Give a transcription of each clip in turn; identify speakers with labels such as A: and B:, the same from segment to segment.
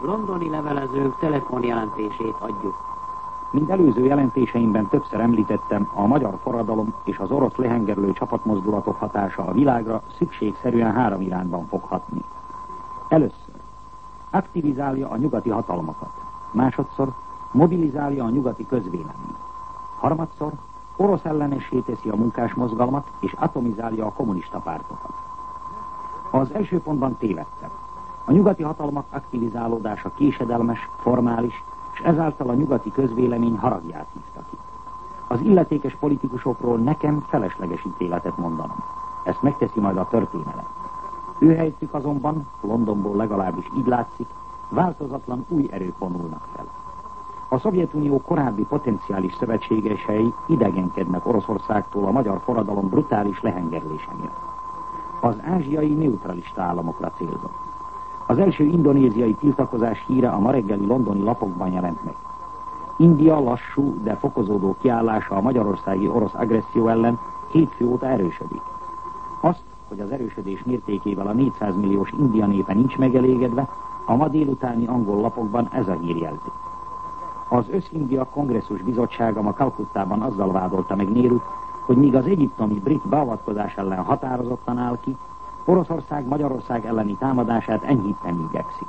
A: londoni levelezők telefonjelentését adjuk.
B: Mint előző jelentéseimben többször említettem, a magyar forradalom és az orosz lehengerlő csapatmozdulatok hatása a világra szükségszerűen 3 irányban fog hatni. Először aktivizálja a nyugati hatalmakat, másodszor mobilizálja a nyugati közvéleményt, harmadszor orosz ellenessé teszi a munkásmozgalmat és atomizálja a kommunista pártokat. Az első pontban tévedtem. A nyugati hatalmak aktivizálódása késedelmes, formális, és ezáltal a nyugati közvélemény haragját hívta ki. Az illetékes politikusokról nekem felesleges ítéletet mondanom. Ezt megteszi majd a történelem. Ő helytük azonban, Londonból legalábbis így látszik, változatlan új erők vonulnak fel. A Szovjetunió korábbi potenciális szövetségesei idegenkednek Oroszországtól a magyar forradalom brutális lehengerlése miatt. Az ázsiai neutralista államokra célzott. Az első indonéziai tiltakozás híre a ma reggeli londoni lapokban jelent meg. India lassú, de fokozódó kiállása a magyarországi orosz agresszió ellen hétfő óta erősödik. Azt, hogy az erősödés mértékével a 400 milliós India népe nincs megelégedve, a ma délutáni angol lapokban ez a hír jelzi. Az Össz-India Kongresszus Bizottsága ma Kalkuttában azzal vádolta meg Nérut, hogy míg az egyiptomi brit beavatkozás ellen határozottan áll ki, Oroszország Magyarország elleni támadását enyhíteni igyekszik.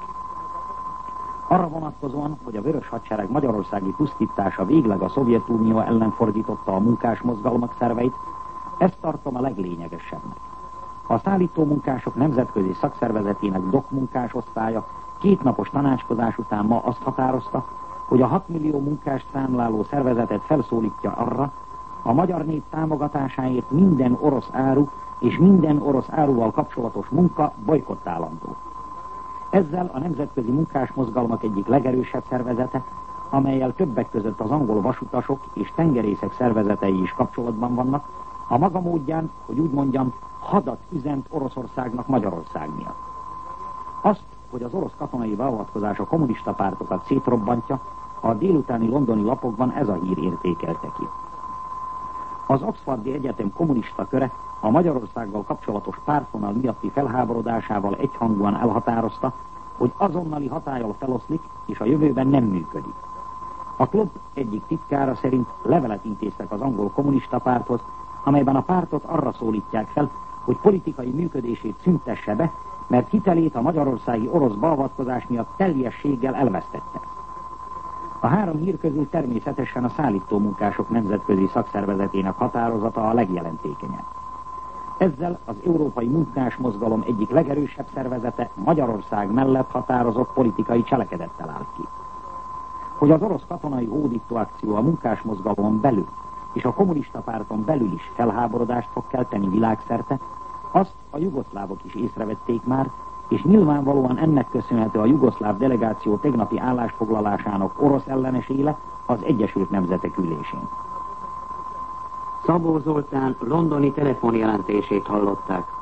B: Arra vonatkozóan, hogy a Vörös Hadsereg magyarországi pusztítása végleg a Szovjetunió ellen fordította a munkásmozgalmak szerveit, ezt tartom a leglényegesebbnek. A szállító munkások nemzetközi szakszervezetének DOK munkásosztálya 2 napos tanácskozás után ma azt határozta, hogy a 6 millió munkást számláló szervezetet felszólítja arra, a magyar nép támogatásáért minden orosz áru és minden orosz áruval kapcsolatos munka bojkottálandó. Ezzel a nemzetközi munkásmozgalmak egyik legerősebb szervezete, amellyel többek között az angol vasutasok és tengerészek szervezetei is kapcsolatban vannak, a maga módján, hogy úgy mondjam, hadat üzent Oroszországnak Magyarország miatt. Azt, hogy az orosz katonai beavatkozás a kommunista pártokat szétrobbantja, a délutáni londoni lapokban ez a hír értékelte ki. Az Oxfordi Egyetem kommunista köre a Magyarországgal kapcsolatos pártvonal miatti felháborodásával egyhangúan elhatározta, hogy azonnali hatállyal feloszlik, és a jövőben nem működik. A klub egyik titkára szerint levelet intéztek az angol kommunista párthoz, amelyben a pártot arra szólítják fel, hogy politikai működését szüntesse be, mert hitelét a magyarországi orosz beavatkozás miatt teljességgel elvesztette. A 3 hír közül természetesen a szállító munkások nemzetközi szakszervezetének határozata a legjelentékenyebb. Ezzel az európai munkásmozgalom egyik legerősebb szervezete Magyarország mellett határozott politikai cselekedettel áll ki. Hogy az orosz katonai hódító akció a munkásmozgalomon belül és a kommunista párton belül is felháborodást fog kelteni világszerte, azt a jugoszlávok is észrevették már, és nyilvánvalóan ennek köszönhető a jugoszláv delegáció tegnapi állásfoglalásának orosz ellenes éle az Egyesült Nemzetek ülésén.
A: Szabó Zoltán londoni telefonjelentését hallották.